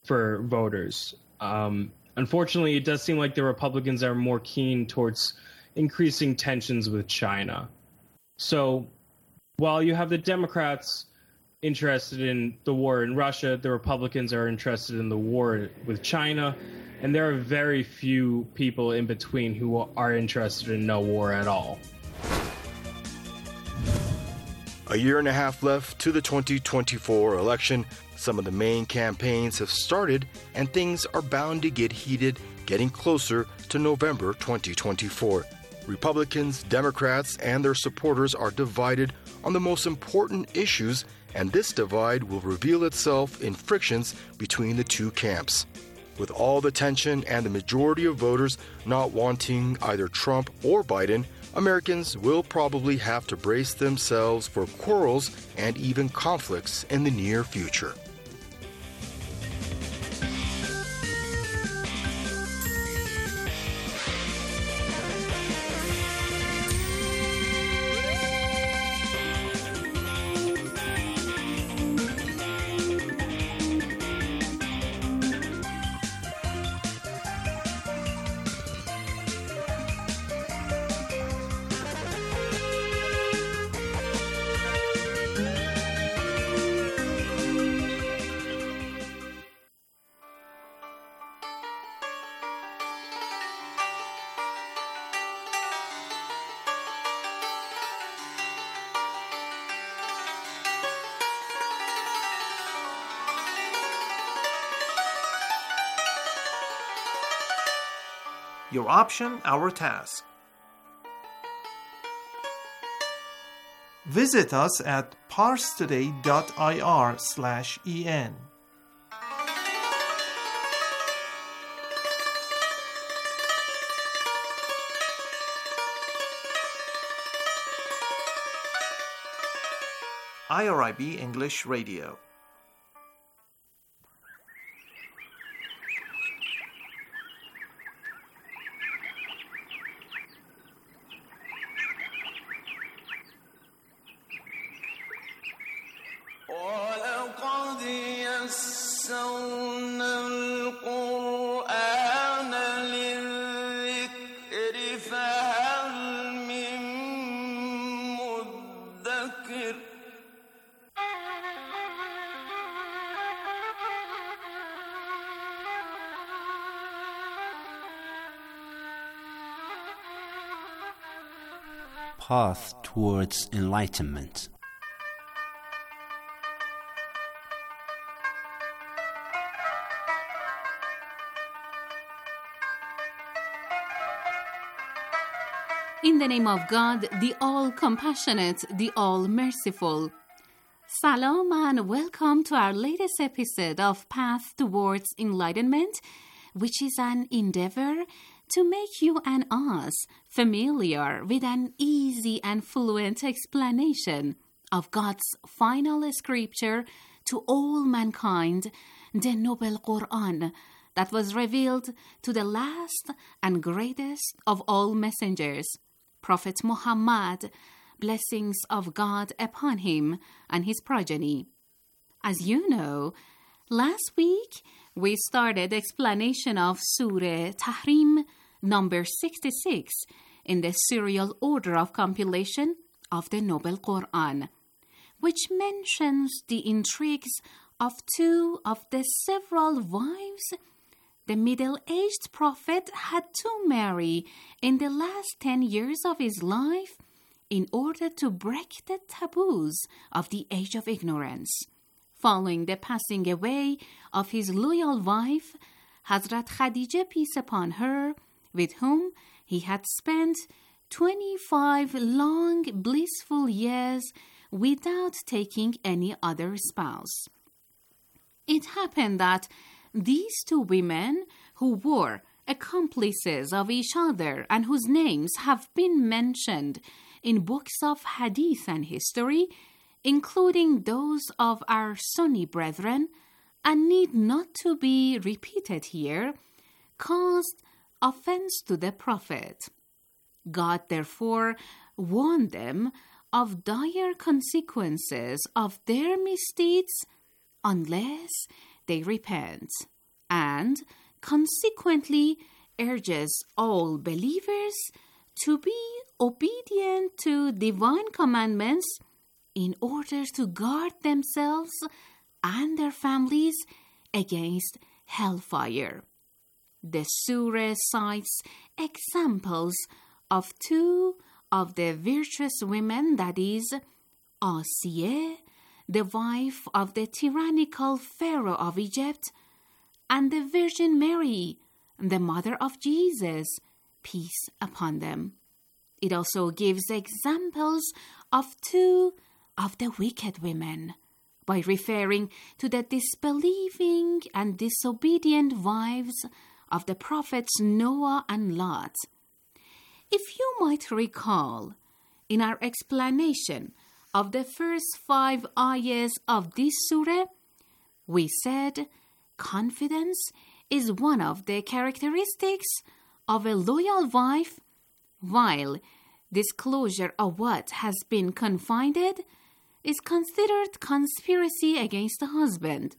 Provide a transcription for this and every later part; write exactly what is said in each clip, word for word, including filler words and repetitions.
for voters. Um, unfortunately, it does seem like the Republicans are more keen towards increasing tensions with China. So while you have the Democrats interested in the war in Russia, the Republicans are interested in the war with China, and there are very few people in between who are interested in no war at all. A year and a half left to the twenty twenty-four election. Some of the main campaigns have started, and things are bound to get heated, getting closer to November twenty twenty-four. Republicans, Democrats, and their supporters are divided on the most important issues, and this divide will reveal itself in frictions between the two camps. With all the tension and the majority of voters not wanting either Trump or Biden, Americans will probably have to brace themselves for quarrels and even conflicts in the near future. Your option, our task. Visit us at parstoday.ir slash en. I R I B English Radio. Path towards enlightenment. In the name of God, the all-compassionate, the all-merciful. Salam and welcome to our latest episode of Path Towards Enlightenment, which is an endeavor to make you and us familiar with an easy and fluent explanation of God's final scripture to all mankind, the Noble Quran, that was revealed to the last and greatest of all messengers, Prophet Muhammad, blessings of God upon him and his progeny. As you know, last week we started explanation of Surah Tahrim, number sixty-six, in the serial order of compilation of the Noble Quran, which mentions the intrigues of two of the several wives the middle-aged prophet had to marry in the last ten years of his life in order to break the taboos of the age of ignorance. Following the passing away of his loyal wife, Hazrat Khadijah, peace upon her, with whom he had spent twenty-five long blissful years without taking any other spouse. It happened that these two women, who were accomplices of each other and whose names have been mentioned in books of hadith and history, including those of our Sunni brethren, and need not to be repeated here, caused offense to the Prophet. God therefore warned them of dire consequences of their misdeeds unless they repent. and consequently urges all believers to be obedient to divine commandments in order to guard themselves and their families against hellfire. The surah cites examples of two of the virtuous women, that is, Asiyah, the wife of the tyrannical Pharaoh of Egypt, and the Virgin Mary, the mother of Jesus, peace upon them. It also gives examples of two of the wicked women, by referring to the disbelieving and disobedient wives of the prophets Noah and Lot. If you might recall, in our explanation of the first five ayahs of this surah, we said confidence is one of the characteristics of a loyal wife, while disclosure of what has been confided is considered conspiracy against the husband.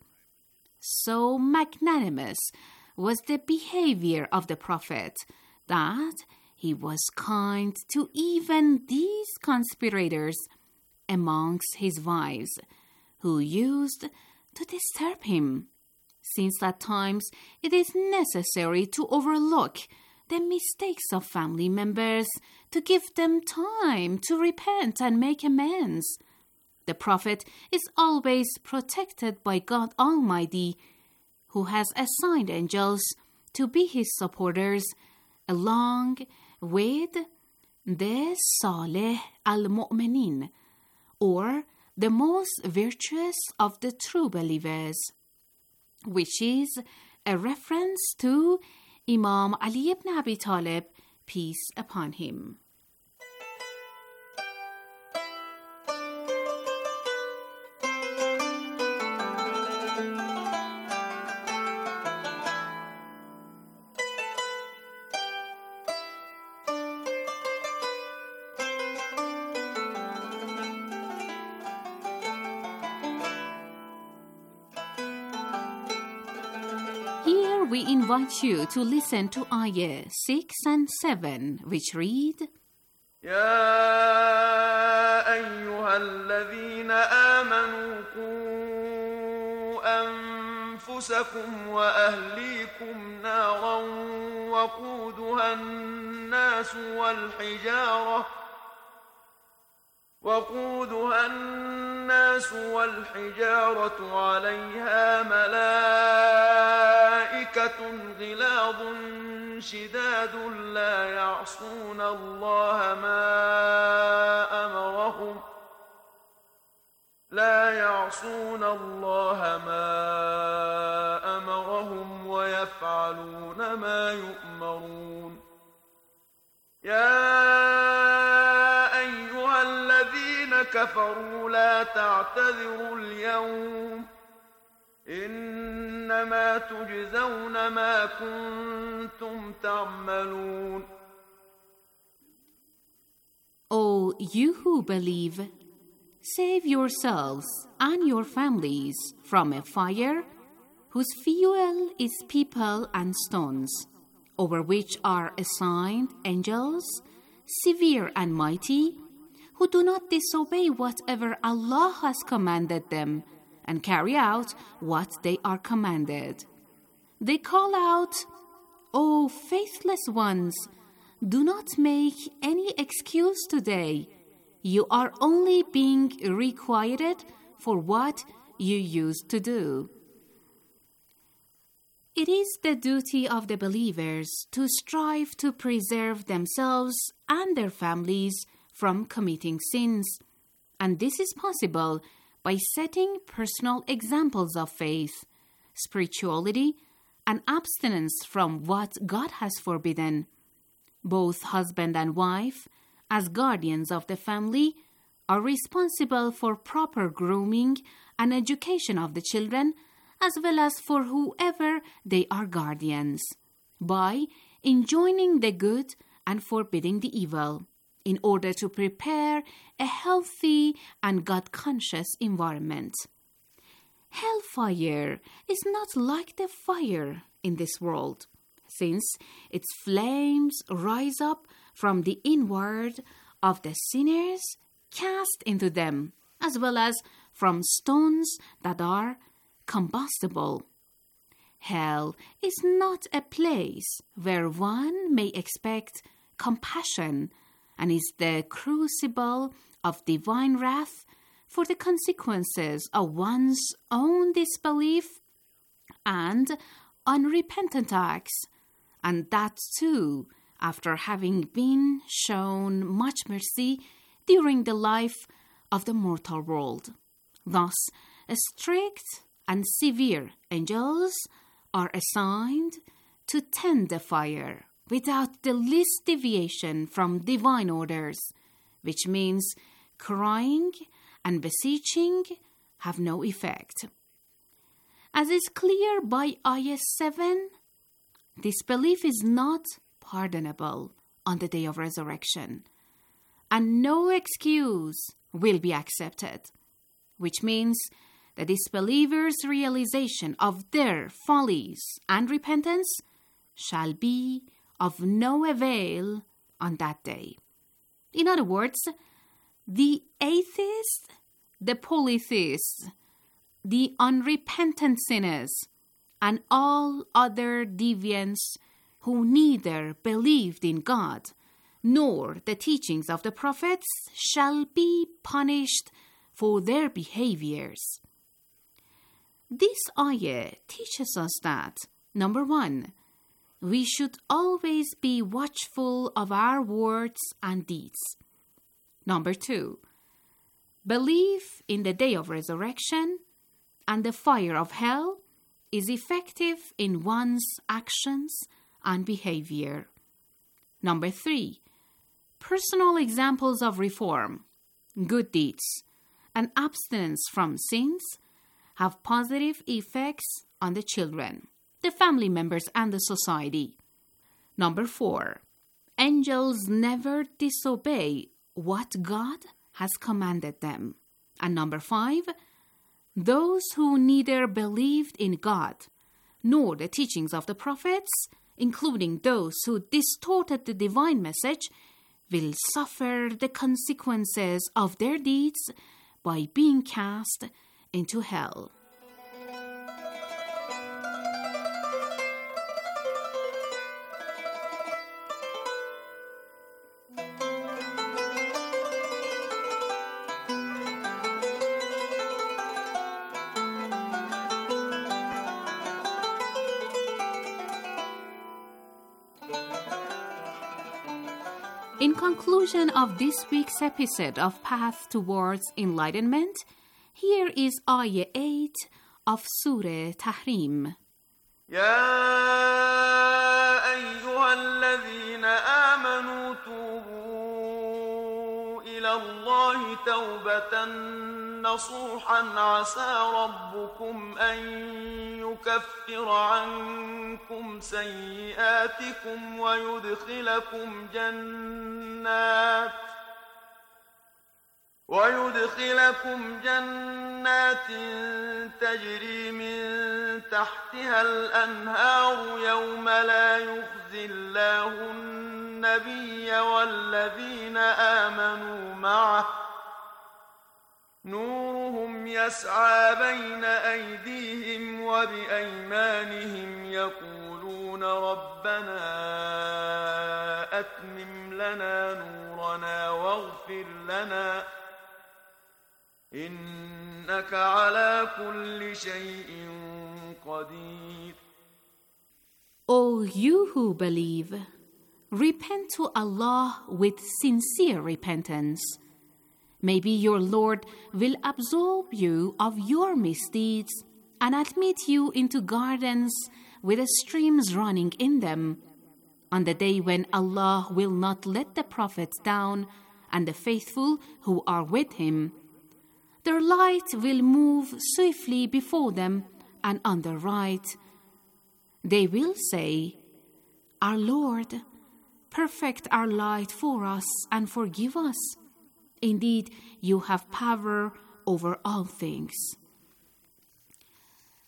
So magnanimous was the behavior of the Prophet that he was kind to even these conspirators amongst his wives, who used to disturb him, since at times it is necessary to overlook the mistakes of family members to give them time to repent and make amends. The Prophet is always protected by God Almighty, who has assigned angels to be his supporters, along with the Saleh al-Mu'minin, or the most virtuous of the true believers, which is a reference to Imam Ali ibn Abi Talib, peace upon him. Here we invite you to listen to ayah six and seven, which read, يا أيها الذين آمنوا قوا أنفسكم وأهليكم نارا وقودها الناس والحجارة وقودها الناس والحجارة عليها ملائكة غلاظ شداد لا يعصون الله ما أمرهم لا يعصون الله ما أمرهم ويفعلون ما يؤمرون يا أيها الذين كفروا لا تعتذروا اليوم إنما تجزون ما كنتم تعملون. O you who believe, save yourselves and your families from a fire whose fuel is people and stones, over which are assigned angels, severe and mighty, who do not disobey whatever Allah has commanded them and carry out what they are commanded. They call out, O faithless ones, do not make any excuse today. You are only being requited for what you used to do. It is the duty of the believers to strive to preserve themselves and their families from committing sins, and this is possible by setting personal examples of faith, spirituality, and abstinence from what God has forbidden. Both husband and wife, as guardians of the family, are responsible for proper grooming and education of the children, as well as for whoever they are guardians, by enjoining the good and forbidding the evil, in order to prepare a healthy and God-conscious environment. Hellfire is not like the fire in this world, since its flames rise up from the inward of the sinners cast into them, as well as from stones that are combustible. Hell is not a place where one may expect compassion, and is the crucible of divine wrath for the consequences of one's own disbelief and unrepentant acts, and that too after having been shown much mercy during the life of the mortal world. Thus, strict and severe angels are assigned to tend the fire without the least deviation from divine orders, which means crying and beseeching have no effect. As is clear by Ayah seven, disbelief is not pardonable on the day of resurrection, and no excuse will be accepted, which means the disbelievers' realization of their follies and repentance shall be of no avail on that day. In other words, the atheists, the polytheists, the unrepentant sinners, and all other deviants who neither believed in God nor the teachings of the prophets shall be punished for their behaviors. This ayah teaches us that, number one, we should always be watchful of our words and deeds. Number two, belief in the day of resurrection and the fire of hell is effective in one's actions and behavior. Number three, personal examples of reform, good deeds, and abstinence from sins have positive effects on the children, the family members, and the society. Number four, angels never disobey what God has commanded them. And number five, those who neither believed in God nor the teachings of the prophets, including those who distorted the divine message, will suffer the consequences of their deeds by being cast into hell. In conclusion of this week's episode of Path Towards Enlightenment, here is Ayah eight of Surah Tahrim. يا أيها الذين آمنوا توبوا إلى الله توبة نصوحا عسى ربكم أن يكفر عنكم سيئاتكم ويدخلكم جنات ويدخلكم جنات تجري من تحتها الأنهار يوم لا يخزي الله النبي والذين آمنوا معه نورهم يسعى بين أيديهم وبأيمانهم يقولون ربنا أتمم لنا نورنا واغفر لنا إنك على كل شيء قدير. O you who believe, repent to Allah with sincere repentance. Maybe your Lord will absolve you of your misdeeds and admit you into gardens with streams running in them, on the day when Allah will not let the prophets down and the faithful who are with him. Their light will move swiftly before them, and on the right they will say, Our Lord, perfect our light for us and forgive us. Indeed, you have power over all things.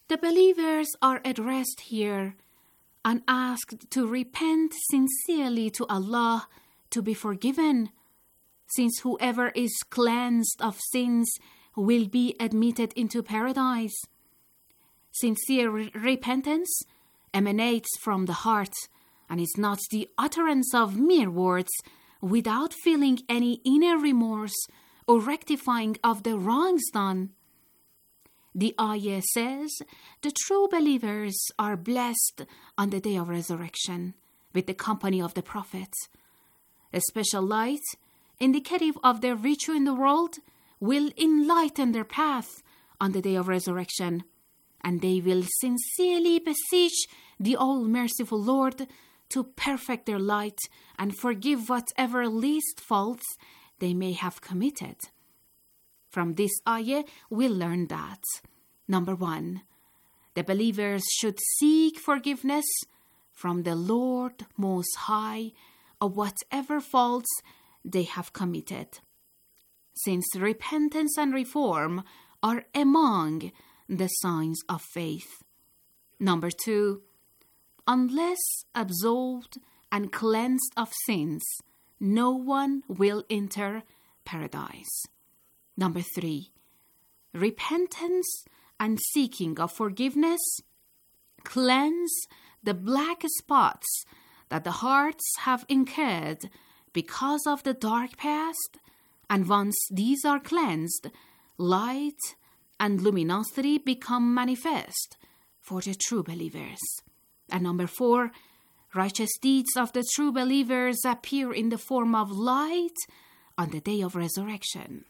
The believers are addressed here and asked to repent sincerely to Allah to be forgiven, since whoever is cleansed of sins will be admitted into paradise. Sincere re- repentance emanates from the heart and is not the utterance of mere words without feeling any inner remorse or rectifying of the wrongs done. The ayah says the true believers are blessed on the day of resurrection with the company of the prophets. A special light, indicative of their virtue in the world, will enlighten their path on the day of resurrection, and they will sincerely beseech the all-merciful Lord to perfect their light and forgive whatever least faults they may have committed. From this ayah, we learn that, number one, the believers should seek forgiveness from the Lord Most High of whatever faults they have committed, since repentance and reform are among the signs of faith. Number two, unless absolved and cleansed of sins, no one will enter paradise. Number three, repentance and seeking of forgiveness cleanse the black spots that the hearts have incurred because of the dark past, and once these are cleansed, light and luminosity become manifest for the true believers. And number four, righteous deeds of the true believers appear in the form of light on the day of resurrection.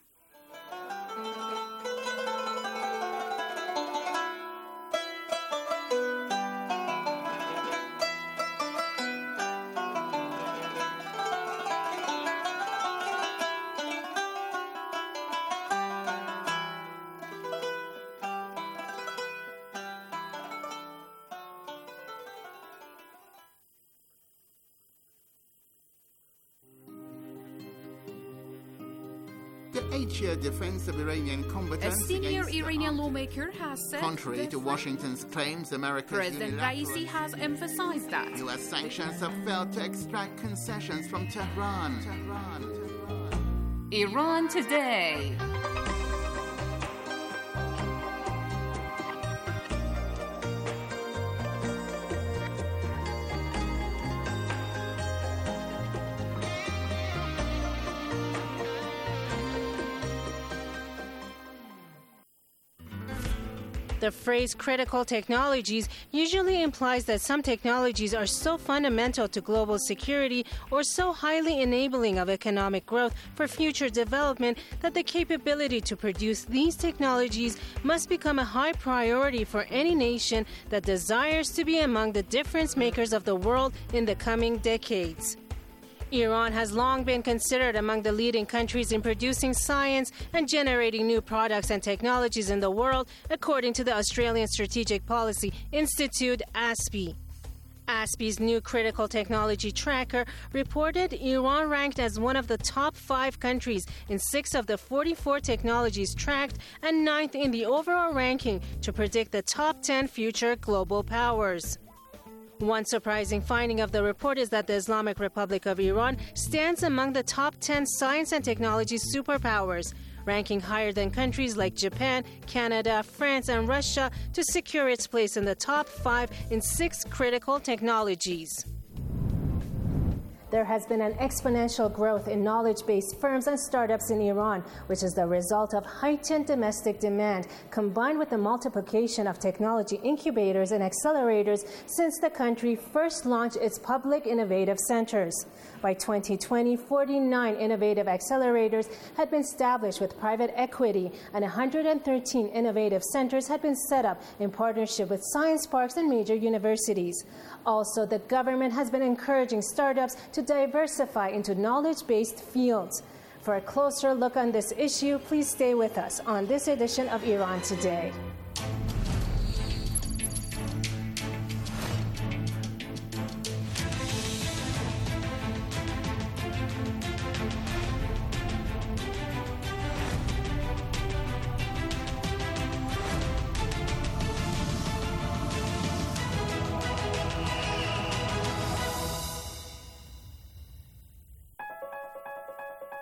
The eight-year defense of Iranian combatants A senior against the Iranian armed- lawmaker has said Contrary the to Washington's claims, America's President unilateral Raisi has emphasized that U S sanctions have failed to extract concessions from Tehran. Tehran. Tehran. Iran Today. The phrase critical technologies usually implies that some technologies are so fundamental to global security or so highly enabling of economic growth for future development that the capability to produce these technologies must become a high priority for any nation that desires to be among the difference makers of the world in the coming decades. Iran has long been considered among the leading countries in producing science and generating new products and technologies in the world, according to the Australian Strategic Policy Institute, A S P I. A S P I's new critical technology tracker reported Iran ranked as one of the top five countries in six of the forty-four technologies tracked and ninth in the overall ranking to predict the top ten future global powers. One surprising finding of the report is that the Islamic Republic of Iran stands among the top ten science and technology superpowers, ranking higher than countries like Japan, Canada, France, and Russia to secure its place in the top five in six critical technologies. There has been an exponential growth in knowledge-based firms and startups in Iran, which is the result of heightened domestic demand, combined with the multiplication of technology incubators and accelerators since the country first launched its public innovative centers. By twenty twenty, forty-nine innovative accelerators had been established with private equity, and one hundred thirteen innovative centers had been set up in partnership with science parks and major universities. Also, the government has been encouraging startups to diversify into knowledge-based fields. For a closer look on this issue, please stay with us on this edition of Iran Today.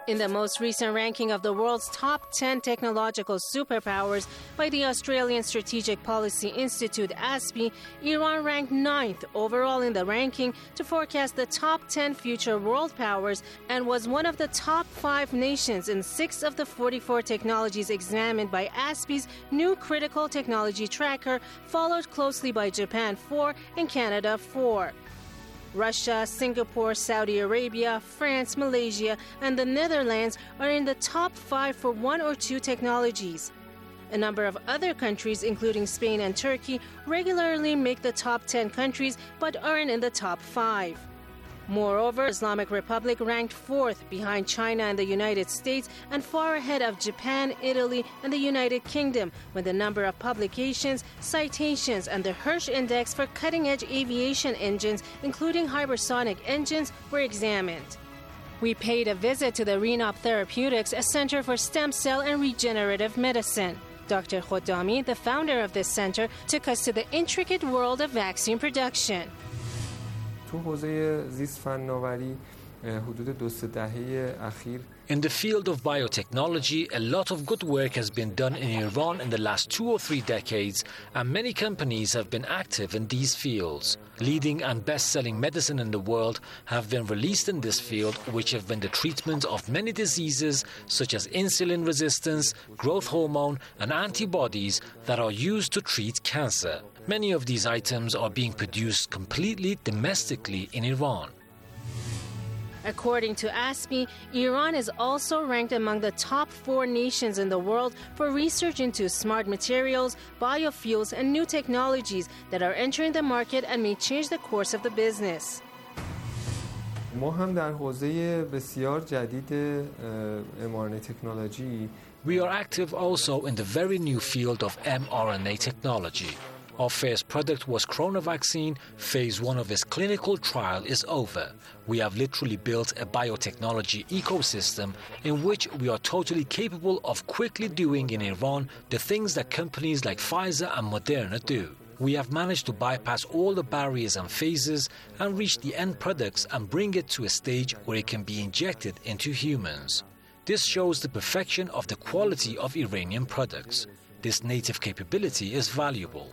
In the most recent ranking of the world's top ten technological superpowers by the Australian Strategic Policy Institute, A S P I, Iran ranked ninth overall in the ranking to forecast the top ten future world powers and was one of the top five nations in six of the forty-four technologies examined by A S P I's new critical technology tracker, followed closely by Japan four and Canada four. Russia, Singapore, Saudi Arabia, France, Malaysia, and the Netherlands are in the top five for one or two technologies. A number of other countries, including Spain and Turkey, regularly make the top ten countries but aren't in the top five. Moreover, Islamic Republic ranked fourth behind China and the United States and far ahead of Japan, Italy, and the United Kingdom when the number of publications, citations, and the Hirsch Index for cutting-edge aviation engines, including hypersonic engines, were examined. We paid a visit to the Renop Therapeutics, a center for stem cell and regenerative medicine. Doctor Khodami, the founder of this center, took us to the intricate world of vaccine production. تو حوزه زیست فناوری حدود دو سه دهه اخیر In the field of biotechnology, a lot of good work has been done in Iran in the last two or three decades, and many companies have been active in these fields. Leading and best-selling medicine in the world have been released in this field, which have been the treatment of many diseases such as insulin resistance, growth hormone, and antibodies that are used to treat cancer. Many of these items are being produced completely domestically in Iran. According to A S P I, Iran is also ranked among the top four nations in the world for research into smart materials, biofuels, and new technologies that are entering the market and may change the course of the business. ما هم در حوزه بسیار جدید mRNA technology. We are active also in the very new field of mRNA technology. Our first product was Coronavaccine. Phase one of its clinical trial is over. We have literally built a biotechnology ecosystem in which we are totally capable of quickly doing in Iran the things that companies like Pfizer and Moderna do. We have managed to bypass all the barriers and phases and reach the end products and bring it to a stage where it can be injected into humans. This shows the perfection of the quality of Iranian products. This native capability is valuable.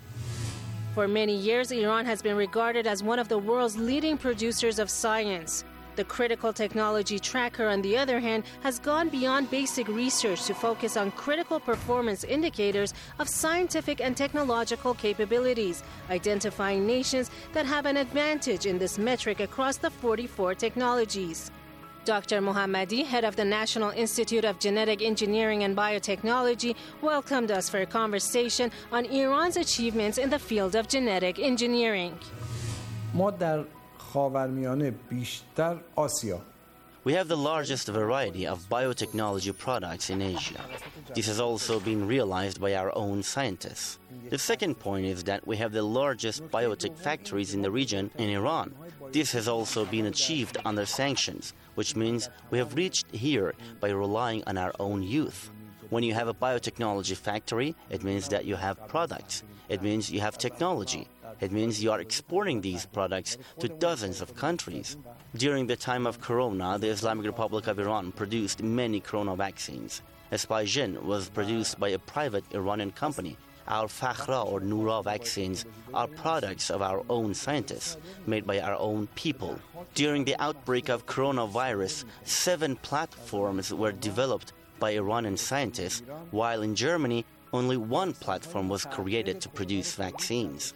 For many years, Iran has been regarded as one of the world's leading producers of science. The critical technology tracker, on the other hand, has gone beyond basic research to focus on critical performance indicators of scientific and technological capabilities, identifying nations that have an advantage in this metric across the forty-four technologies. Doctor Mohammadi, head of the National Institute of Genetic Engineering and Biotechnology, welcomed us for a conversation on Iran's achievements in the field of genetic engineering. ما در خاورمیانه بیشتر آسیا We have the largest variety of biotechnology products in Asia. This has also been realized by our own scientists. The second point is that we have the largest biotech factories in the region in Iran. This has also been achieved under sanctions, which means we have reached here by relying on our own youth. When you have a biotechnology factory, it means that you have products. It means you have technology. It means you are exporting these products to dozens of countries. During the time of Corona, the Islamic Republic of Iran produced many Corona vaccines. Spijin was produced by a private Iranian company. Our Fakhra or Noura vaccines are products of our own scientists, made by our own people. During the outbreak of coronavirus, seven platforms were developed by Iranian scientists, while in Germany, only one platform was created to produce vaccines.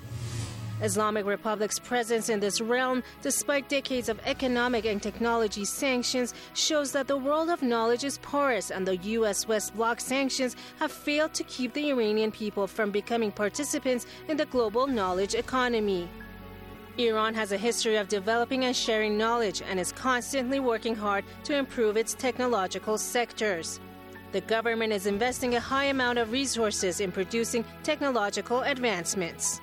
Islamic Republic's presence in this realm, despite decades of economic and technology sanctions, shows that the world of knowledge is porous, and the U S West Bloc sanctions have failed to keep the Iranian people from becoming participants in the global knowledge economy. Iran has a history of developing and sharing knowledge and is constantly working hard to improve its technological sectors. The government is investing a high amount of resources in producing technological advancements.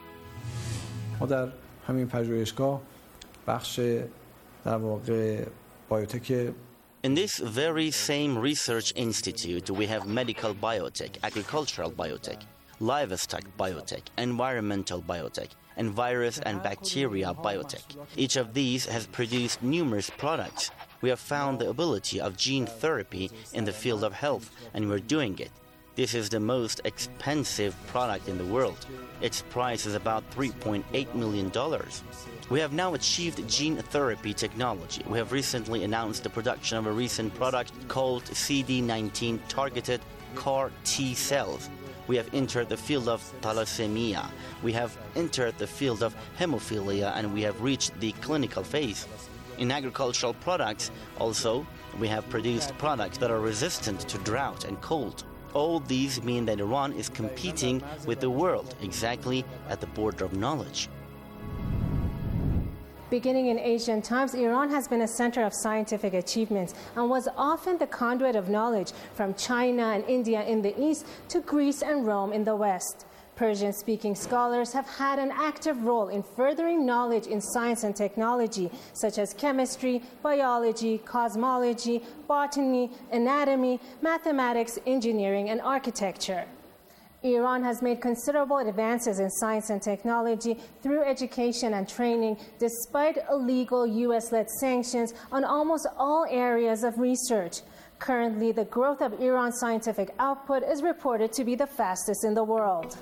ما در همین پژوهشگاه بخش در واقع بایوتک In this very same research institute, we have medical biotech, agricultural biotech, livestock biotech, environmental biotech, and virus and bacteria biotech. Each of these has produced numerous products. We have found the ability of gene therapy in the field of health, and we're doing it. This is the most expensive product in the world. Its price is about three point eight million dollars. We have now achieved gene therapy technology. We have recently announced the production of a recent product called C D nineteen targeted C A R T cells. We have entered the field of thalassemia. We have entered the field of hemophilia, and we have reached the clinical phase. In agricultural products, also, we have produced products that are resistant to drought and cold. All these mean that Iran is competing with the world exactly at the border of knowledge. Beginning in ancient times, Iran has been a center of scientific achievements and was often the conduit of knowledge from China and India in the east to Greece and Rome in the west. Persian-speaking scholars have had an active role in furthering knowledge in science and technology, such as chemistry, biology, cosmology, botany, anatomy, mathematics, engineering, and architecture. Iran has made considerable advances in science and technology through education and training, despite illegal U S-led sanctions on almost all areas of research. Currently, the growth of Iran's scientific output is reported to be the fastest in the world.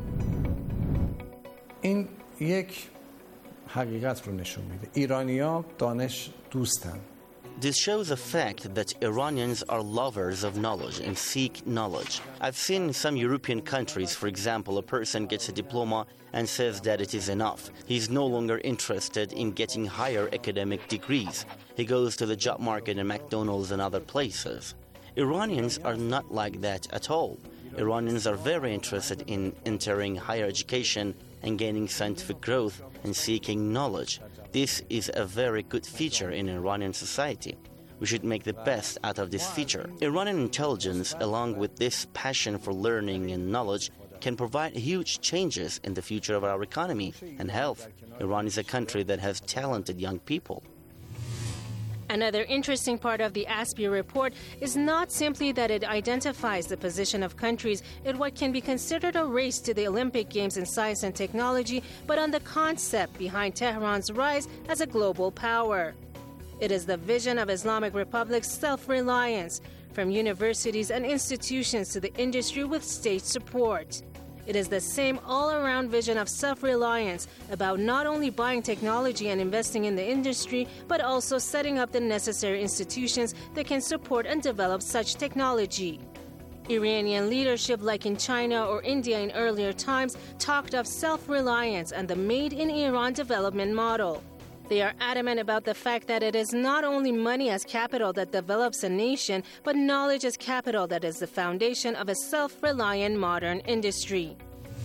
این یک حقیقت رو نشون میده. ایرانی‌ها دانش دوستن. This shows a fact that Iranians are lovers of knowledge and seek knowledge. I've seen in some European countries, for example, a person gets a diploma and says that it is enough. He's no longer interested in getting higher academic degrees. He goes to the job market in McDonald's and other places. Iranians are not like that at all. Iranians are very interested in entering higher education and gaining scientific growth and seeking knowledge. This is a very good feature in Iranian society. We should make the best out of this feature. Iranian intelligence, along with this passion for learning and knowledge, can provide huge changes in the future of our economy and health. Iran is a country that has talented young people. Another interesting part of the A S P I report is not simply that it identifies the position of countries in what can be considered a race to the Olympic Games in science and technology, but on the concept behind Tehran's rise as a global power. It is the vision of Islamic Republic's self-reliance, from universities and institutions to the industry with state support. It is the same all-around vision of self-reliance about not only buying technology and investing in the industry, but also setting up the necessary institutions that can support and develop such technology. Iranian leadership, like in China or India in earlier times, talked of self-reliance and the Made in Iran development model. They are adamant about the fact that it is not only money as capital that develops a nation, but knowledge as capital that is the foundation of a self-reliant modern industry.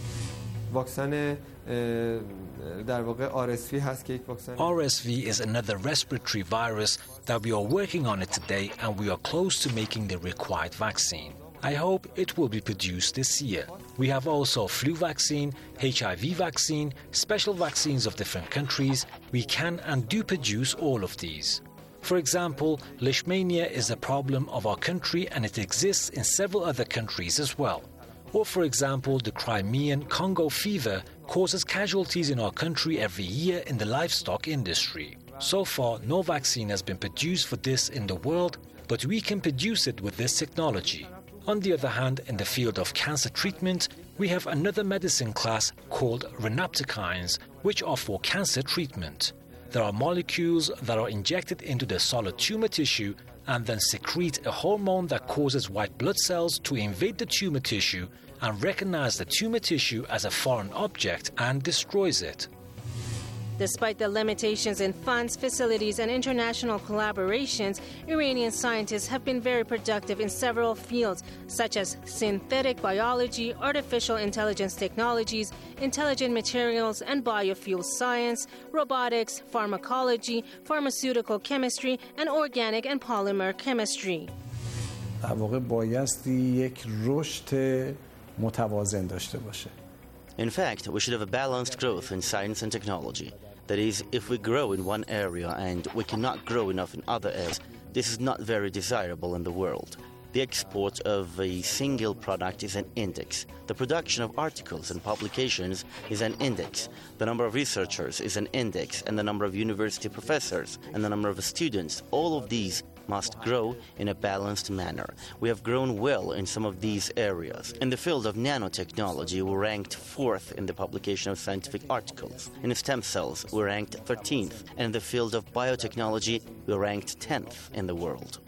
واکسن در واقع آر اس وی هست که یک واکسن R S V is another respiratory virus that we are working on it today, and we are close to making the required vaccine. I hope it will be produced this year. We have also flu vaccine, H I V vaccine, special vaccines of different countries. We can and do produce all of these. For example, leishmania is a problem of our country, and it exists in several other countries as well. Or for example, the Crimean Congo fever causes casualties in our country every year in the livestock industry. So far, no vaccine has been produced for this in the world, but we can produce it with this technology. On the other hand, in the field of cancer treatment, we have another medicine class called rhinoptychines, which are for cancer treatment. There are molecules that are injected into the solid tumor tissue and then secrete a hormone that causes white blood cells to invade the tumor tissue and recognize the tumor tissue as a foreign object and destroys it. Despite the limitations in funds, facilities, and international collaborations, Iranian scientists have been very productive in several fields, such as synthetic biology, artificial intelligence technologies, intelligent materials and biofuel science, robotics, pharmacology, pharmaceutical chemistry, and organic and polymer chemistry. در واقع بایستی یک رشد متوازن داشته باشه. In fact, we should have a balanced growth in science and technology. That is, if we grow in one area and we cannot grow enough in other areas, this is not very desirable in the world. The export of a single product is an index. The production of articles and publications is an index. The number of researchers is an index, and the number of university professors and the number of students, all of these must grow in a balanced manner. We have grown well in some of these areas. In the field of nanotechnology, we ranked fourth in the publication of scientific articles. In stem cells, we ranked thirteenth. And in the field of biotechnology, we ranked tenth in the world.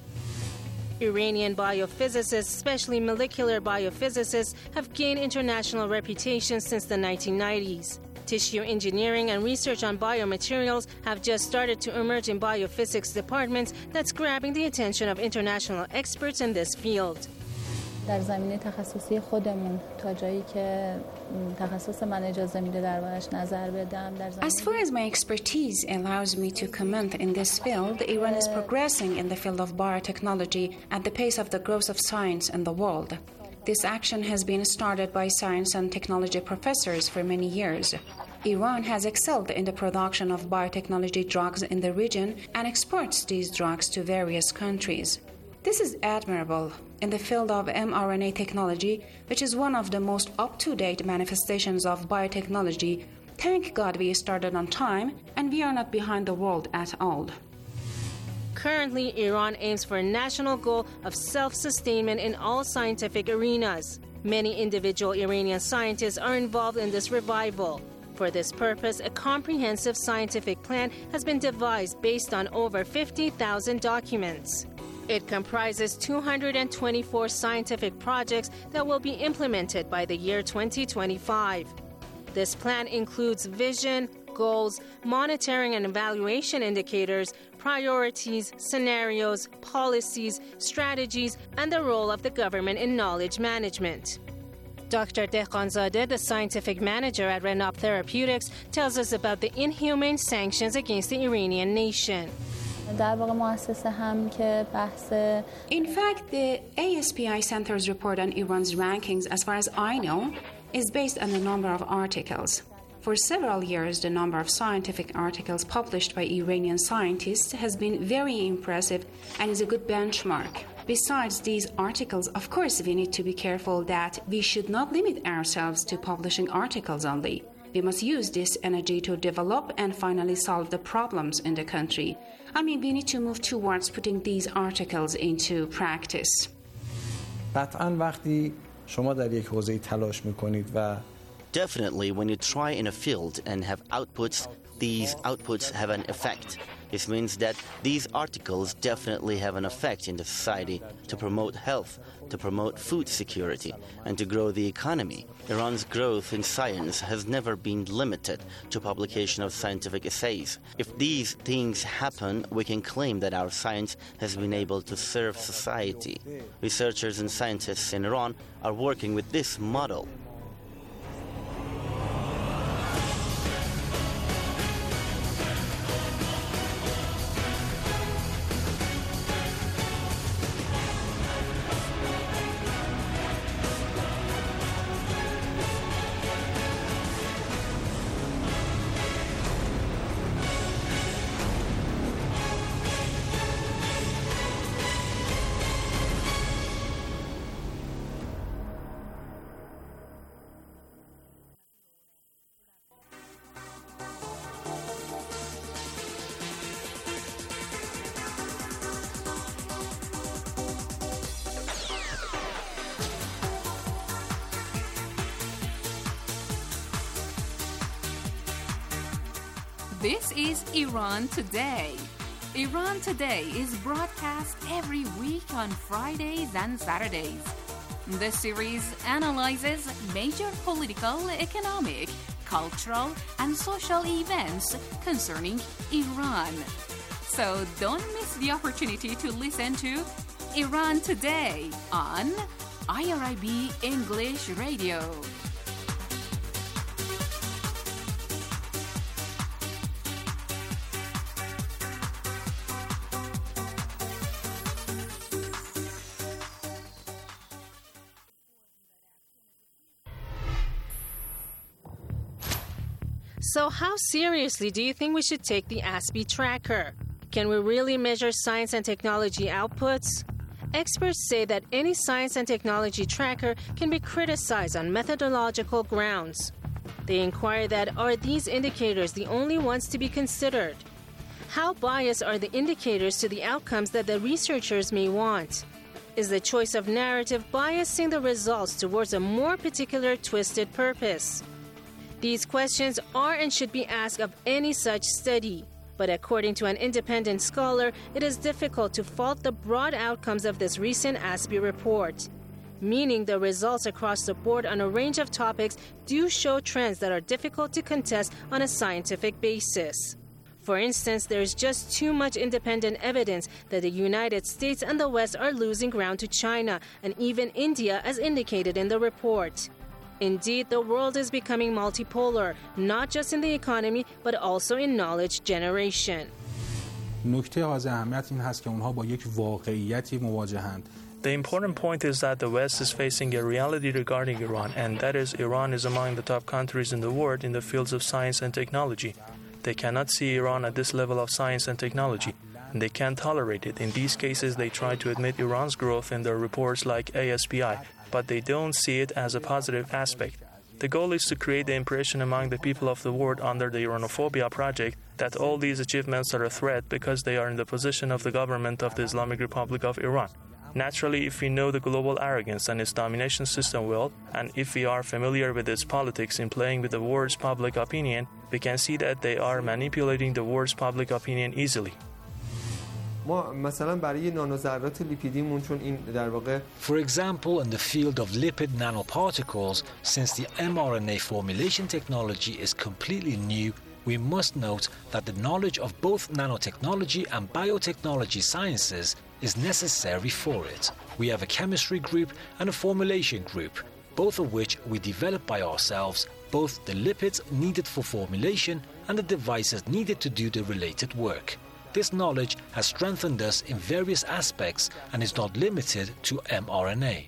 Iranian biophysicists, especially molecular biophysicists, have gained international reputation since the nineteen nineties. Tissue engineering and research on biomaterials have just started to emerge in biophysics departments that's grabbing the attention of international experts in this field. در زمینه تخصصی خودمون تا جایی که تخصص من اجازه میده دربارش نظر بدم در زمینه As far as my expertise allows me to comment in this field, Iran is progressing in the field of biotechnology at the pace of the growth of science in the world. This action has been started by science and technology professors for many years. Iran has excelled in the production of biotechnology drugs in the region and exports these drugs to various countries. This is admirable. In the field of mRNA technology, which is one of the most up-to-date manifestations of biotechnology, thank God we started on time and we are not behind the world at all. Currently, Iran aims for a national goal of self-sustainment in all scientific arenas. Many individual Iranian scientists are involved in this revival. For this purpose, a comprehensive scientific plan has been devised based on over fifty thousand documents. It comprises two hundred twenty-four scientific projects that will be implemented by the year twenty twenty-five. This plan includes vision, goals, monitoring and evaluation indicators, priorities, scenarios, policies, strategies, and the role of the government in knowledge management. Doctor Dehqanzadeh, the scientific manager at Renop Therapeutics, tells us about the inhumane sanctions against the Iranian nation. In fact, the A S P I Center's report on Iran's rankings, as far as I know, is based on the number of articles. For several years, the number of scientific articles published by Iranian scientists has been very impressive and is a good benchmark. Besides these articles, of course, we need to be careful that we should not limit ourselves to publishing articles only. We must use this energy to develop and finally solve the problems in the country. I mean, we need to move towards putting these articles into practice. قطعاً وقتی شما در یک حوزه تلاش می‌کنید و Definitely, when you try in a field and have outputs, these outputs have an effect. This means that these articles definitely have an effect in the society to promote health, to promote food security, and to grow the economy. Iran's growth in science has never been limited to publication of scientific essays. If these things happen, we can claim that our science has been able to serve society. Researchers and scientists in Iran are working with this model. This is Iran Today. Iran Today is broadcast every week on Fridays and Saturdays. The series analyzes major political, economic, cultural, and social events concerning Iran. So don't miss the opportunity to listen to Iran Today on I R I B English Radio. So how seriously do you think we should take the A S P I tracker? Can we really measure science and technology outputs? experts say that any science and technology tracker can be criticized on methodological grounds. They inquire that are these indicators the only ones to be considered? How biased are the indicators to the outcomes that the researchers may want? Is the choice of narrative biasing the results towards a more particular twisted purpose? These questions are and should be asked of any such study. But according to an independent scholar, it is difficult to fault the broad outcomes of this recent A S P E report, meaning the results across the board on a range of topics do show trends that are difficult to contest on a scientific basis. For instance, there is just too much independent evidence that the United States and the West are losing ground to China and even India, as indicated in the report. Indeed, the world is becoming multipolar, not just in the economy, but also in knowledge generation. نکته از اهمیت این هست که اونها با یک واقعیتی مواجهند. The important point is that the West is facing a reality regarding Iran, and that is Iran is among the top countries in the world in the fields of science and technology. They cannot see Iran at this level of science and technology, and they can't tolerate it. In these cases, they try to admit Iran's growth in their reports like A S P I, but they don't see it as a positive aspect. The goal is to create the impression among the people of the world under the Iranophobia project that all these achievements are a threat because they are in the position of the government of the Islamic Republic of Iran. Naturally, if we know the global arrogance and its domination system well, and if we are familiar with its politics in playing with the world's public opinion, we can see that they are manipulating the world's public opinion easily. ما مثلا برای نانوذرات لیپیدیمون چون این در واقع For example, in the field of lipid nanoparticles, since the mRNA formulation technology is completely new, we must note that the knowledge of both nanotechnology and biotechnology sciences is necessary for it. We have a chemistry group and a formulation group, both of which we develop by ourselves, both the lipids needed for formulation and the devices needed to do the related work. This knowledge has strengthened us in various aspects and is not limited to mRNA.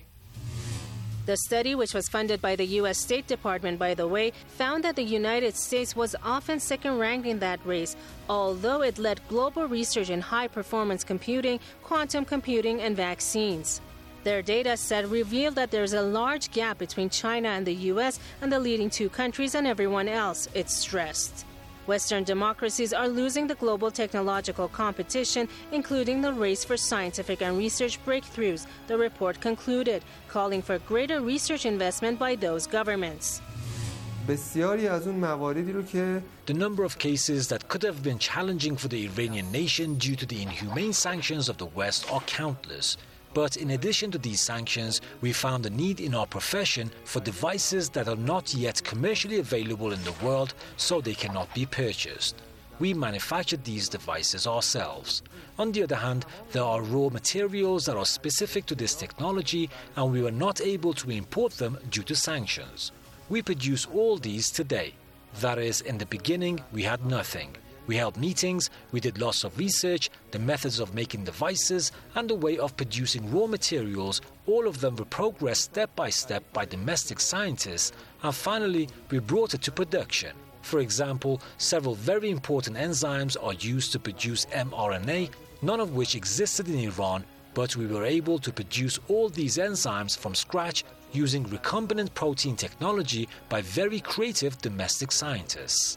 The study, which was funded by the U S State Department, by the way, found that the United States was often second-ranked in that race, although it led global research in high-performance computing, quantum computing, and vaccines. Their data set revealed that there is a large gap between China and the U S and the leading two countries and everyone else, it stressed. Western democracies are losing the global technological competition, including the race for scientific and research breakthroughs, the report concluded, calling for greater research investment by those governments. بسیاری از اون مواردی رو که The number of cases that could have been challenging for the Iranian nation due to the inhumane sanctions of the West are countless. But in addition to these sanctions, we found a need in our profession for devices that are not yet commercially available in the world, so they cannot be purchased. We manufactured these devices ourselves. On the other hand, there are raw materials that are specific to this technology, and we were not able to import them due to sanctions. We produce all these today. That is, in the beginning, we had nothing. We held meetings, we did lots of research, the methods of making devices, and the way of producing raw materials. All of them were progressed step by step by domestic scientists, and finally we brought it to production. For example, several very important enzymes are used to produce mRNA, none of which existed in Iran, but we were able to produce all these enzymes from scratch using recombinant protein technology by very creative domestic scientists.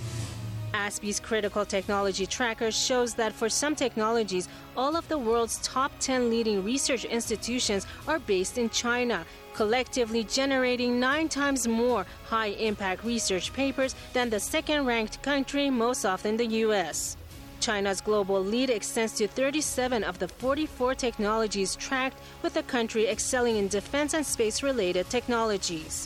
A S P E's critical technology tracker shows that for some technologies, all of the world's top ten leading research institutions are based in China, collectively generating nine times more high-impact research papers than the second-ranked country, most often the U S. China's global lead extends to thirty-seven of the forty-four technologies tracked, with the country excelling in defense and space-related technologies.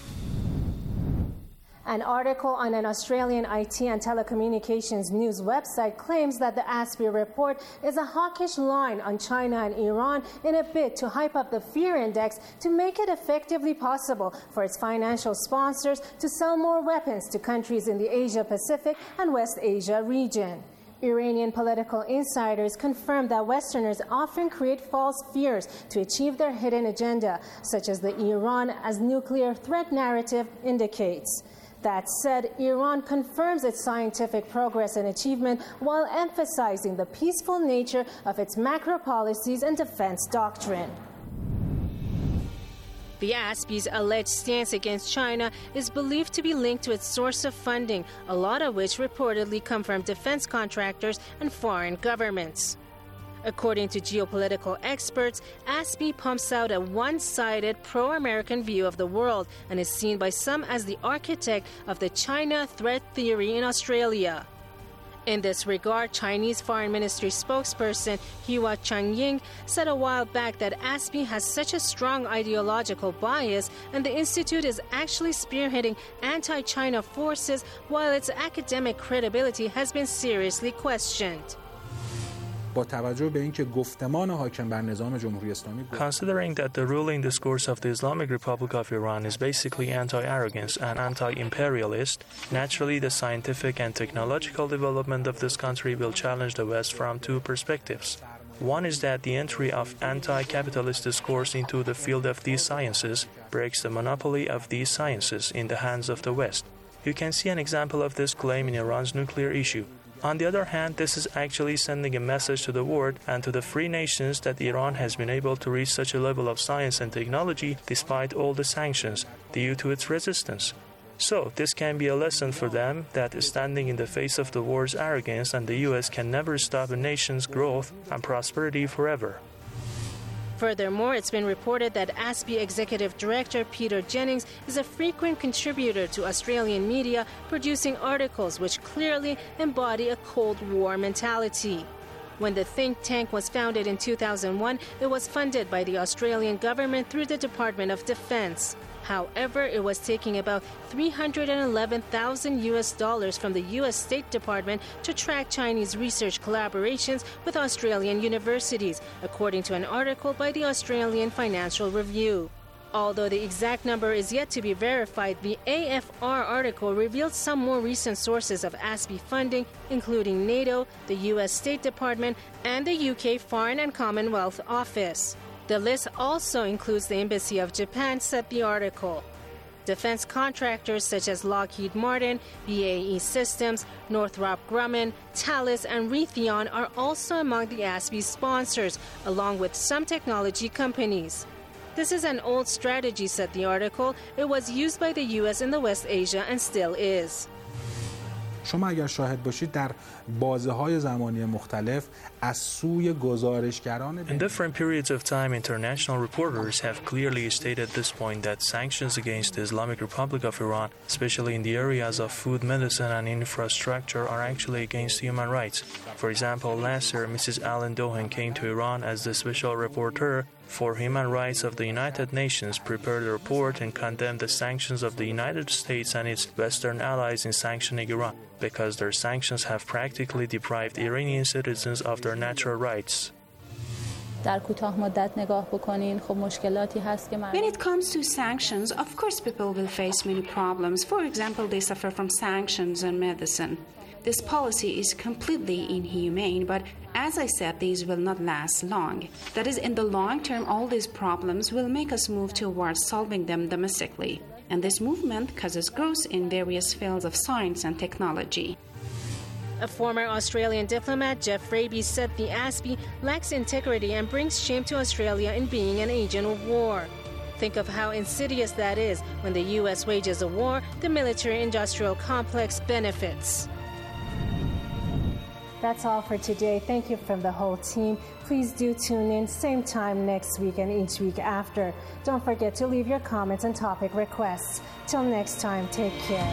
An article on an Australian I T and telecommunications news website claims that the A S P E report is a hawkish line on China and Iran in a bid to hype up the fear index to make it effectively possible for its financial sponsors to sell more weapons to countries in the Asia-Pacific and West Asia region. Iranian political insiders confirmed that Westerners often create false fears to achieve their hidden agenda, such as the Iran as nuclear threat narrative indicates. That said, Iran confirms its scientific progress and achievement while emphasizing the peaceful nature of its macro policies and defense doctrine. The A S P's alleged stance against China is believed to be linked to its source of funding, a lot of which reportedly come from defense contractors and foreign governments. According to geopolitical experts, A S P pumps out a one-sided pro-American view of the world and is seen by some as the architect of the China threat theory in Australia. In this regard, Chinese Foreign Ministry spokesperson Hua Chunying said a while back that A S P has such a strong ideological bias and the institute is actually spearheading anti-China forces while its academic credibility has been seriously questioned. Considering that the ruling discourse of the Islamic Republic of Iran is basically anti-arrogance and anti-imperialist, naturally the scientific and technological development of this country will challenge the West from two perspectives. One is that the entry of anti-capitalist discourse into the field of these sciences breaks the monopoly of these sciences in the hands of the West. You can see an example of this claim in Iran's nuclear issue. On the other hand, this is actually sending a message to the world and to the free nations that Iran has been able to reach such a level of science and technology despite all the sanctions due to its resistance. So, this can be a lesson for them that standing in the face of the world's arrogance and the U S can never stop a nation's growth and prosperity forever. Furthermore, it's been reported that A S P Executive Director Peter Jennings is a frequent contributor to Australian media, producing articles which clearly embody a Cold War mentality. When the think tank was founded in two thousand one, it was funded by the Australian government through the Department of Defense. However, it was taking about three hundred eleven thousand U S dollars from the U S State Department to track Chinese research collaborations with Australian universities, according to an article by the Australian Financial Review. Although the exact number is yet to be verified, the A F R article revealed some more recent sources of A S P funding, including NATO, the U S State Department, and the U K Foreign and Commonwealth Office. The list also includes the Embassy of Japan, said the article. Defense contractors such as Lockheed Martin, B A E Systems, Northrop Grumman, Thales, and Raytheon are also among the A S P sponsors, along with some technology companies. This is an old strategy, said the article. It was used by the U S in the West Asia and still is. شما اگر شاهد باشید در بازه‌های زمانی مختلف از سوی گزارشگران In different periods of time, international reporters have clearly stated this point that sanctions against the Islamic Republic of Iran, especially in the areas of food, medicine, and infrastructure, are actually against human rights. For example, last year, Missus Alan Dohan came to Iran as the special rapporteur for Human Rights of the United Nations, prepared a report and condemned the sanctions of the United States and its Western allies in sanctioning Iran, because their sanctions have practically deprived Iranian citizens of their natural rights. در کوتاه مدت نگاه بکنین خب مشکلاتی هست که When it comes to sanctions, of course people will face many problems. For example, they suffer from sanctions on medicine. This policy is completely inhumane, but as I said, these will not last long. That is, in the long term, all these problems will make us move towards solving them domestically. And this movement causes growth in various fields of science and technology. A former Australian diplomat, Jeff Raby, said the A S P lacks integrity and brings shame to Australia in being an agent of war. Think of how insidious that is. When the U S wages a war, the military-industrial complex benefits. That's all for today. Thank you from the whole team. Please do tune in same time next week and each week after. Don't forget to leave your comments and topic requests. Till next time, take care.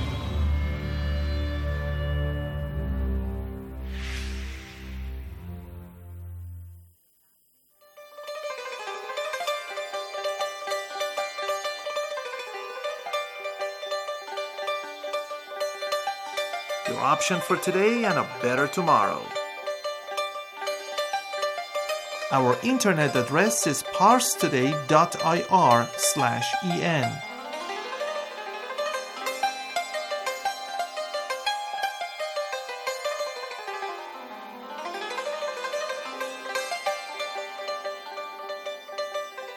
Your option for today and a better tomorrow. Our internet address is parstoday.ir slash en.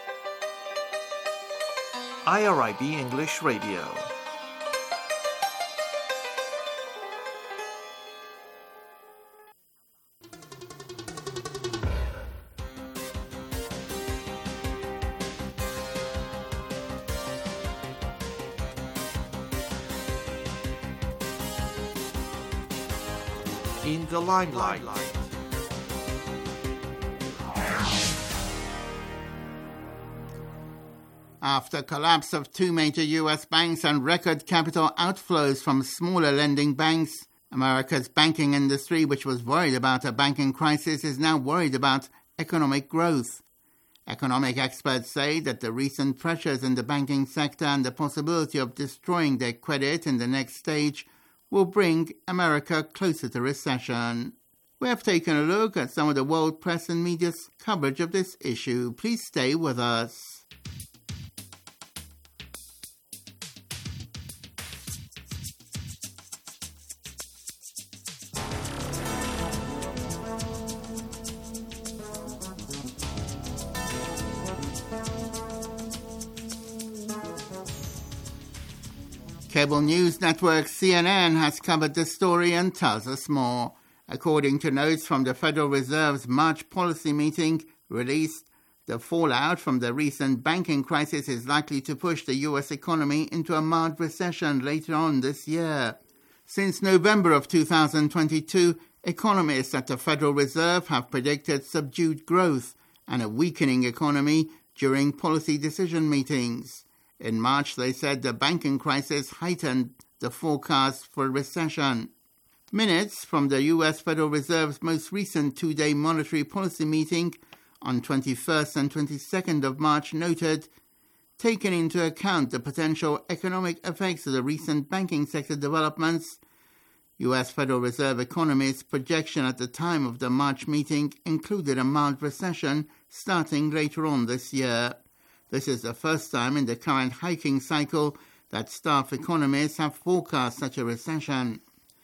I R I B English Radio. in the limelight. After collapse of two major U S banks and record capital outflows from smaller lending banks, America's banking industry, which was worried about a banking crisis, is now worried about economic growth. Economic experts say that the recent pressures in the banking sector and the possibility of destroying their credit in the next stage will bring America closer to recession. We have taken a look at some of the world press and media's coverage of this issue. Please stay with us. Cable news network C N N has covered the story and tells us more. According to notes from the Federal Reserve's March policy meeting released, the fallout from the recent banking crisis is likely to push the U S economy into a mild recession later on this year. Since November of two thousand twenty-two, economists at the Federal Reserve have predicted subdued growth and a weakening economy during policy decision meetings. In March, they said the banking crisis heightened the forecast for a recession. Minutes from the U S Federal Reserve's most recent two-day monetary policy meeting on twenty-first and twenty-second of March noted, taking into account the potential economic effects of the recent banking sector developments, U S Federal Reserve economists' projection at the time of the March meeting included a mild recession starting later on this year. This is the first time in the current hiking cycle that staff economists have forecast such a recession.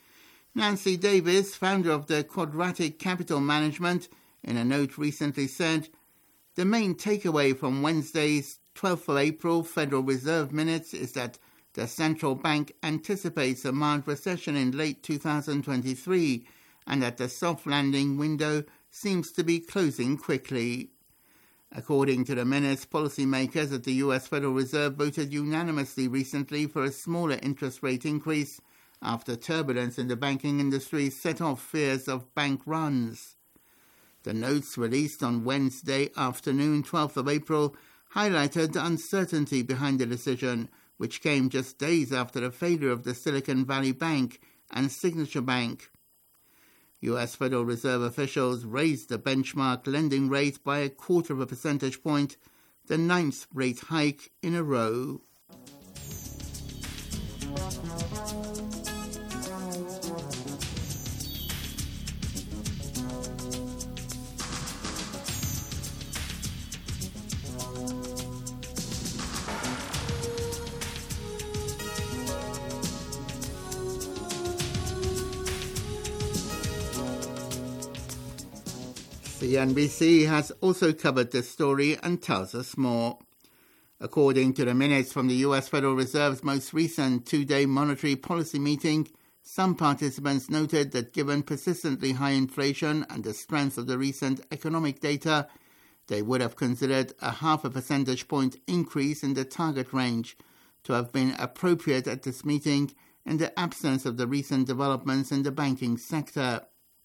Nancy Davis, founder of the Quadratic Capital Management, in a note recently said, the main takeaway from Wednesday's twelfth of April Federal Reserve minutes is that the central bank anticipates a mild recession in late two thousand twenty-three and that the soft landing window seems to be closing quickly. According to the minutes, policymakers at the U S Federal Reserve voted unanimously recently for a smaller interest rate increase after turbulence in the banking industry set off fears of bank runs. The notes released on Wednesday afternoon, twelfth of April, highlighted the uncertainty behind the decision, which came just days after the failure of the Silicon Valley Bank and Signature Bank. U S Federal Reserve officials raised the benchmark lending rate by a quarter of a percentage point, the ninth rate hike in a row. C N B C has also covered this story and tells us more. According to the minutes from the U S Federal Reserve's most recent two-day monetary policy meeting, some participants noted that given persistently high inflation and the strength of the recent economic data, they would have considered a half a percentage point increase in the target range to have been appropriate at this meeting in the absence of the recent developments in the banking sector.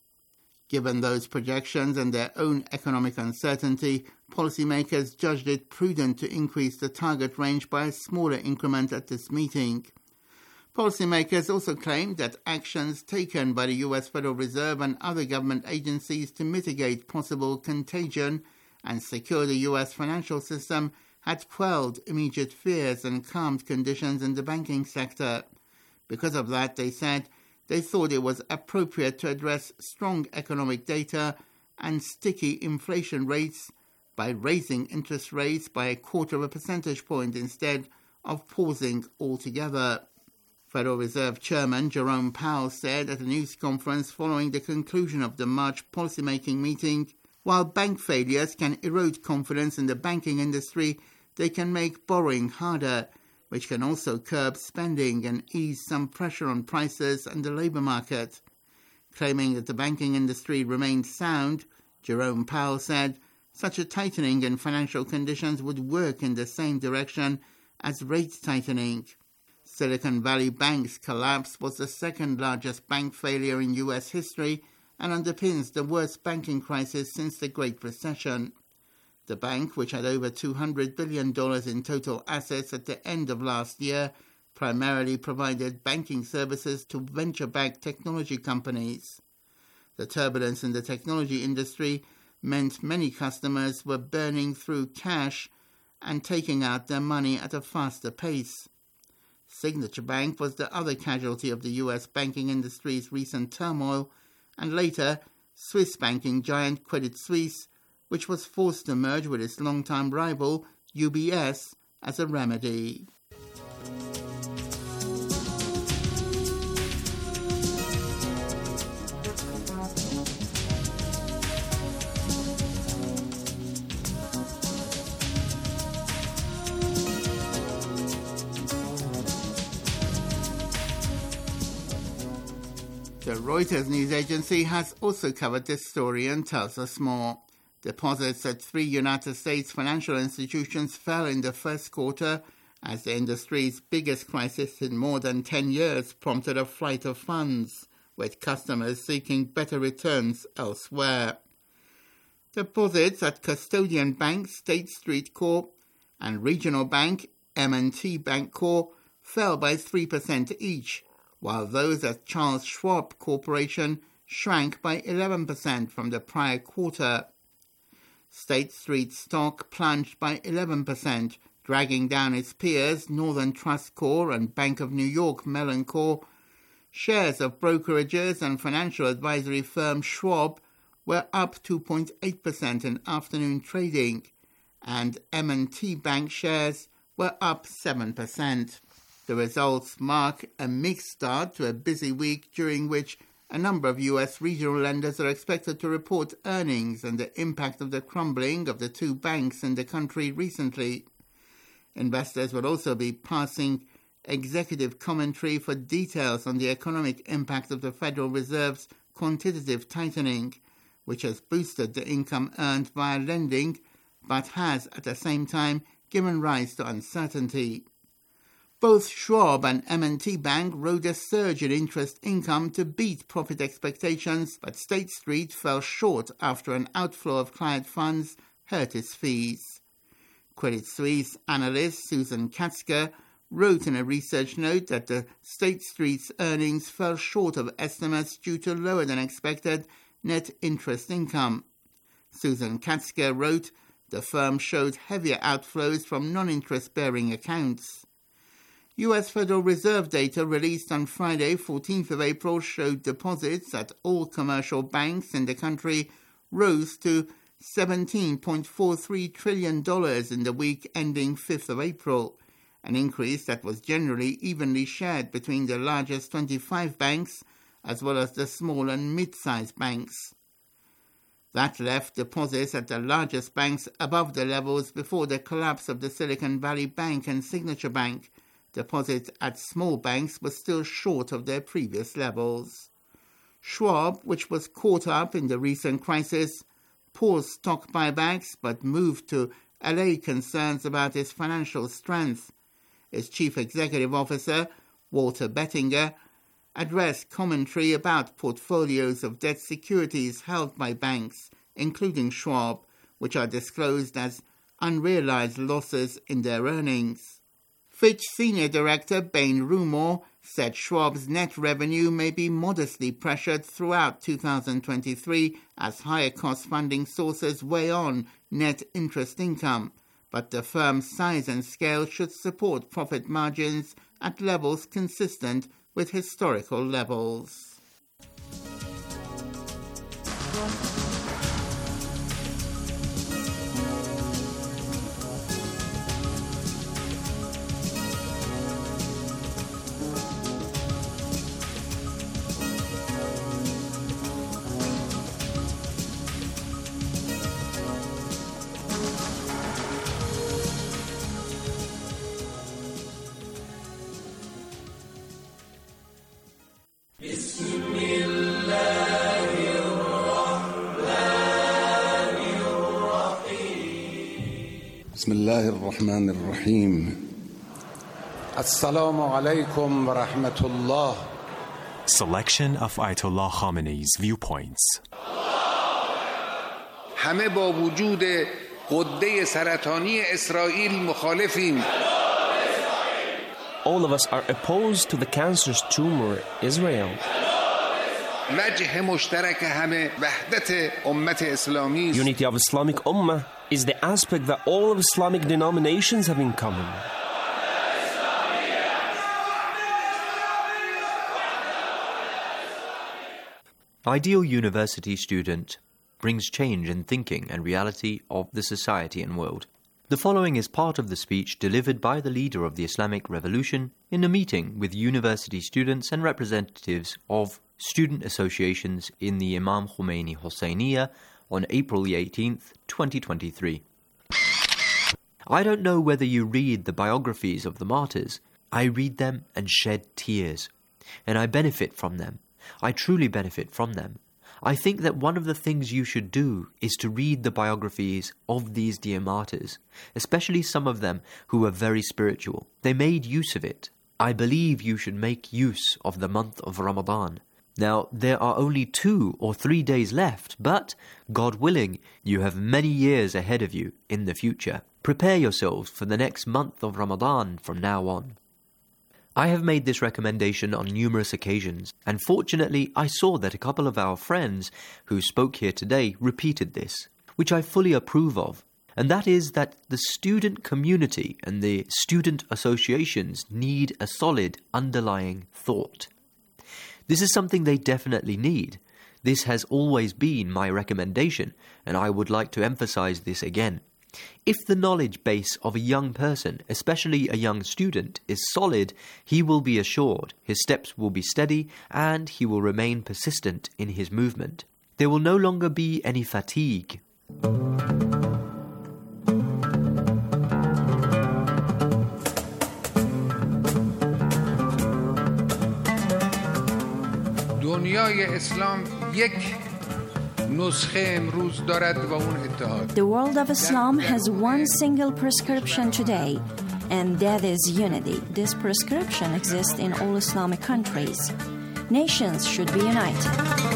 Given those projections and their own economic uncertainty, policymakers judged it prudent to increase the target range by a smaller increment at this meeting. Policymakers also claimed that actions taken by the U S Federal Reserve and other government agencies to mitigate possible contagion and secure the U S financial system had quelled immediate fears and calmed conditions in the banking sector. Because of that, they said, they thought it was appropriate to address strong economic data and sticky inflation rates by raising interest rates by a quarter of a percentage point instead of pausing altogether. Federal Reserve Chairman Jerome Powell said at a news conference following the conclusion of the March policymaking meeting, while bank failures can erode confidence in the banking industry, they can make borrowing harder, which can also curb spending and ease some pressure on prices and the labour market. Claiming that the banking industry remained sound, Jerome Powell said, such a tightening in financial conditions would work in the same direction as rate tightening. Silicon Valley Bank's collapse was the second largest bank failure in U S history and underpins the worst banking crisis since the Great Recession. The bank, which had over two hundred billion dollars in total assets at the end of last year, primarily provided banking services to venture-backed technology companies. The turbulence in the technology industry meant many customers were burning through cash and taking out their money at a faster pace. Signature Bank was the other casualty of the U S banking industry's recent turmoil, and later Swiss banking giant Credit Suisse, which was forced to merge with its longtime rival U B S as a remedy. The Reuters news agency has also covered this story and tells us more. Deposits at three United States financial institutions fell in the first quarter as the industry's biggest crisis in more than ten years prompted a flight of funds, with customers seeking better returns elsewhere. Deposits at custodian bank State Street Corp and regional bank M and T Bank Corp fell by three percent each, while those at Charles Schwab Corporation shrank by eleven percent from the prior quarter. State Street stock plunged by eleven percent, dragging down its peers Northern Trust Corp and Bank of New York Mellon Corp. Shares of brokerages and financial advisory firm Schwab were up two point eight percent in afternoon trading, and M and T Bank shares were up seven percent. The results mark a mixed start to a busy week during which a number of U S regional lenders are expected to report earnings and the impact of the crumbling of the two banks in the country recently. Investors will also be passing executive commentary for details on the economic impact of the Federal Reserve's quantitative tightening, which has boosted the income earned via lending, but has at the same time given rise to uncertainty. Both Schwab and M and T Bank rode a surge in interest income to beat profit expectations, but State Street fell short after an outflow of client funds hurt its fees. Credit Suisse analyst Susan Katzker wrote in a research note that the State Street's earnings fell short of estimates due to lower than expected net interest income. Susan Katzker wrote, the firm showed heavier outflows from non-interest-bearing accounts. U S Federal Reserve data released on Friday, fourteenth of April, showed deposits at all commercial banks in the country rose to seventeen point four three trillion dollars in the week ending fifth of April, an increase that was generally evenly shared between the largest twenty-five banks as well as the small and mid-sized banks. That left deposits at the largest banks above the levels before the collapse of the Silicon Valley Bank and Signature Bank. Deposits at small banks were still short of their previous levels. Schwab, which was caught up in the recent crisis, paused stock buybacks but moved to allay concerns about its financial strength. Its chief executive officer, Walter Bettinger, addressed commentary about portfolios of debt securities held by banks, including Schwab, which are disclosed as unrealized losses in their earnings. Fitch Senior Director Bain Rumor said Schwab's net revenue may be modestly pressured throughout two thousand twenty-three as higher-cost funding sources weigh on net interest income, but the firm's size and scale should support profit margins at levels consistent with historical levels. بسم الله الرحمن الرحيم Assalamu alaikum wa rahmatullah. Selection of Ayatollah Khamenei's viewpoints. همه با وجود غده سرطانی اسرائیل مخالفیم. All of us are opposed to the cancerous tumor Israel. وجه مشترک همه وحدت امت اسلامی. Unity of Islamic Ummah is the aspect that all of Islamic denominations have in common. Ideal university student brings change in thinking and reality of the society and world. The following is part of the speech delivered by the leader of the Islamic Revolution in a meeting with university students and representatives of student associations in the Imam Khomeini Hosseiniya on April the eighteenth, twenty twenty-three. I don't know whether you read the biographies of the martyrs. I read them and shed tears, and I benefit from them. I truly benefit from them. I think that one of the things you should do is to read the biographies of these dear martyrs, especially some of them who were very spiritual. They made use of it. I believe you should make use of the month of Ramadan. Now, there are only two or three days left, but, God willing, you have many years ahead of you in the future. Prepare yourselves for the next month of Ramadan from now on. I have made this recommendation on numerous occasions, and fortunately I saw that a couple of our friends who spoke here today repeated this, which I fully approve of, and that is that the student community and the student associations need a solid underlying thought. This is something they definitely need. This has always been my recommendation, and I would like to emphasize this again. If the knowledge base of a young person, especially a young student, is solid, he will be assured, his steps will be steady, and he will remain persistent in his movement. There will no longer be any fatigue. دنیای اسلام یک نسخه امروز دارد و اون اتحاد. The world of Islam has one single prescription today, and that is unity. This prescription exists in all Islamic countries. Nations should be united.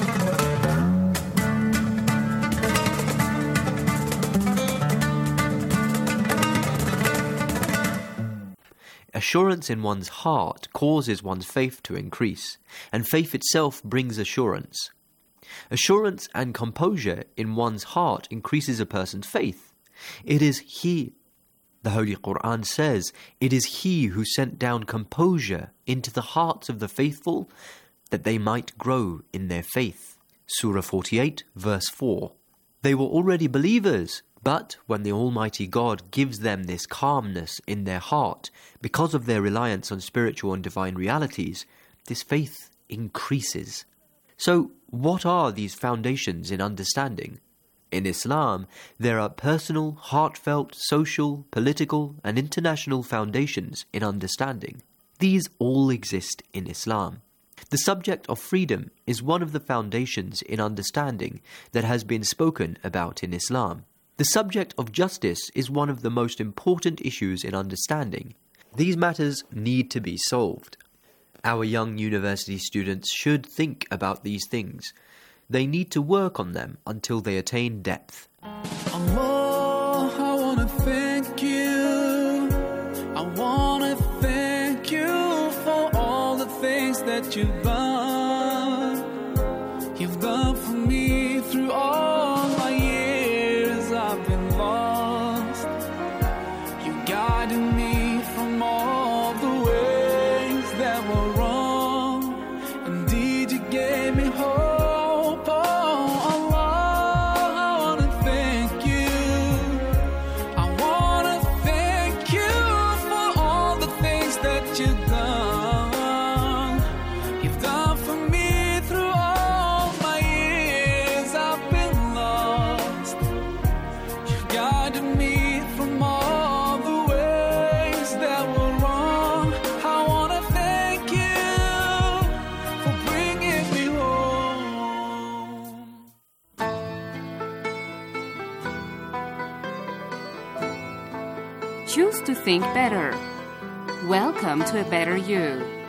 Assurance in one's heart causes one's faith to increase, and faith itself brings assurance. Assurance and composure in one's heart increases a person's faith. It is He, the Holy Quran says, it is He who sent down composure into the hearts of the faithful that they might grow in their faith. Surah forty-eight, verse four. They were already believers, but when the Almighty God gives them this calmness in their heart, because of their reliance on spiritual and divine realities, this faith increases. So, what are these foundations in understanding? In Islam, there are personal, heartfelt, social, political, and international foundations in understanding. These all exist in Islam. The subject of freedom is one of the foundations in understanding that has been spoken about in Islam. The subject of justice is one of the most important issues in understanding. These matters need to be solved. Our young university students should think about these things. They need to work on them until they attain depth. Allah, I want to thank you. I want to thank you for all the things that you've done. You've done for me through all my years I've been lost. You guided me from all the ways that were wrong. Indeed, you gave me hope. Choose to think better. Welcome to a better you.